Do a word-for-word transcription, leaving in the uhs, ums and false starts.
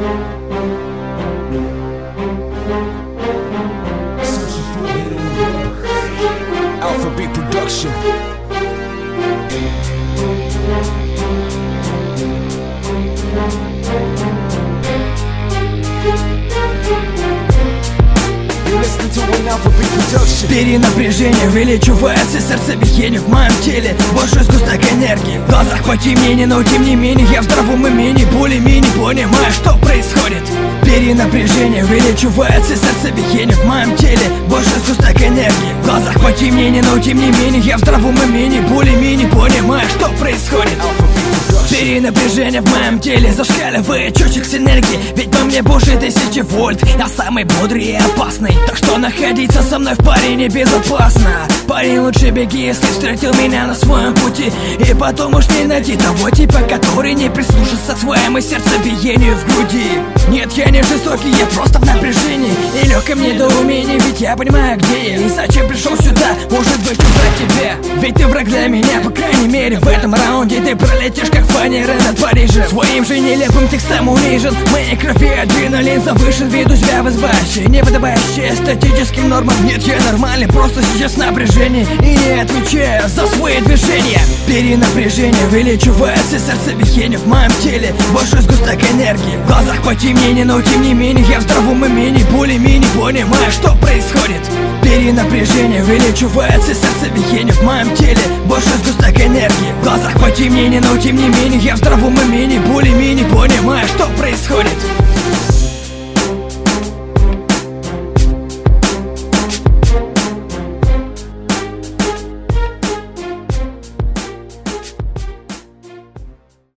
Alphabet Production. Перенапряжение увеличивается, сердцебиение в моем теле, большой сгусток энергии. В глазах потемнение, но тем не менее я в здравом умении более-менее понимаю, что происходит. Перенапряжение увеличивается, сердцебиение в моем теле, большой сгусток энергии. В глазах потемнение, но тем не менее я в здравом умении более-менее понимаю, что происходит. Перенапряжение в моем теле зашкаливает чувствик с энергией, ведь во мне больше тысячи вольт. Я самый бодрый и опасный, так что находиться со мной в паре небезопасно. Парень, лучше беги, если встретил меня на своем пути, и потом уж не найти того типа, который не прислушается к своему сердцебиению в груди. Нет, я не жестокий, я просто в напряжении и легком недоумении, ведь я понимаю, где я и зачем пришел сюда. Может быть, убрать тебя, ведь ты враг для меня, по крайней мере в этом раунде ты пролетишь как фанера над Парижем. Своим же нелепым текстом унижен, в моей крови адреналин завышен, веду себя вызывающе, не подобающее эстетическим нормам. Нет, я нормальный, просто сейчас в напряжении и не отвечаю за свои движения. Перенапряжение увеличивается, сердцебиение в моем теле, большой сгусток энергии. В глазах потемнение, но тем не менее я в здравом умении более-менее понимаю, что происходит. Перенапряжение увеличивается, сердцебиение в моем теле, большой сгусток энергии. В глазах потемнение, но тем не менее я в здравом умении более-менее понимаю.